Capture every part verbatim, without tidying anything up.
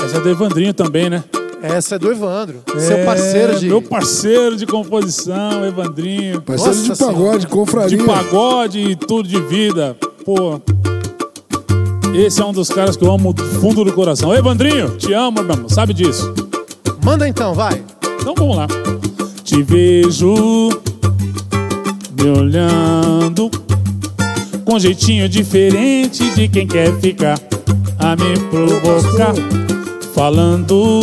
Essa é do Evandrinho também, né? Essa é do Evandro, é, seu parceiro de... Meu parceiro de composição, Evandrinho. Parceiro Nossa de pagode, senhora. confraria. De pagode e tudo de vida. Pô, esse é um dos caras que eu amo do fundo do coração. Evandrinho, te amo, meu irmão, sabe disso. Manda então, vai. Então vamos lá. Te vejo me olhando com jeitinho diferente de quem quer ficar a me provocar, falando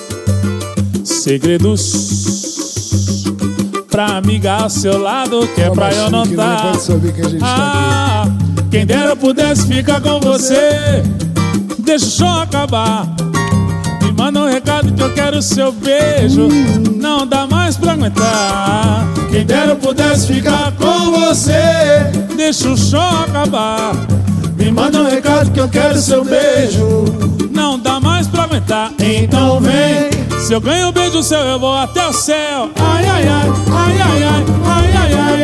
segredos pra amiga ao seu lado, que é pra eu notar. Ah, quem dera eu pudesse ficar com você. Deixa o show acabar, me manda um recado que eu quero seu beijo. Não dá mais pra aguentar. Quem dera eu pudesse ficar com você. Deixa o show acabar, me manda um recado que eu quero seu beijo. Não dá mais pra aguentar, então vem. Se eu ganho um beijo seu, eu vou até o céu. Ai, ai, ai, ai, ai, ai, ai, ai, ai,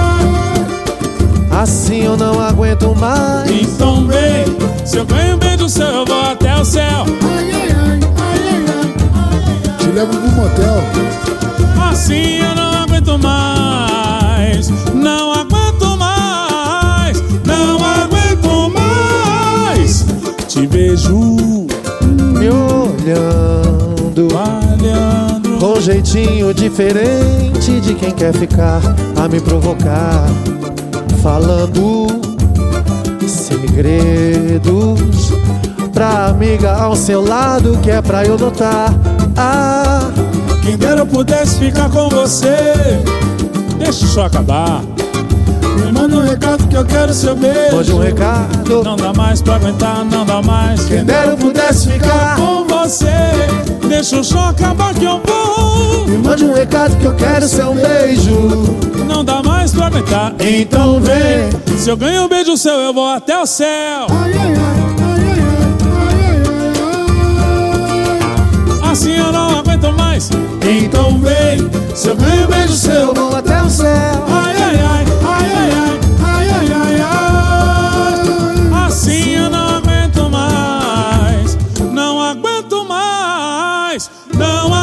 ai. Assim eu não aguento mais. Então vem. Se eu ganho um beijo seu, eu vou até o céu. Ai, ai, ai, ai, ai, ai, ai. Te levo pro motel. Assim eu não aguento mais. Não aguento mais. Não aguento mais. Te vejo Me olhando, falhando com jeitinho diferente de quem quer ficar a me provocar, falando segredos pra amiga ao seu lado, que é pra eu notar. Ah, quem dera eu pudesse ficar com você. Deixa o show acabar, me manda um recado que eu quero seu beijo. mande um recado. Não dá mais pra aguentar, não dá mais. Quem dera eu pudesse ficar com você. Deixa o show acabar que eu vou. me mande um recado que eu quero seu beijo. Não dá mais pra aguentar, então vem. Se eu ganho um beijo seu, eu vou até o céu. Ai, ai, ai, ai, ai, ai, ai, ai. Assim eu não aguento mais, então vem. Se eu ganho um beijo seu, Eu vou até o céu. ai, ai, ai, ai, ai, ai, ai, ai, ai, ai. Assim eu não aguento mais. Não aguento mais. Não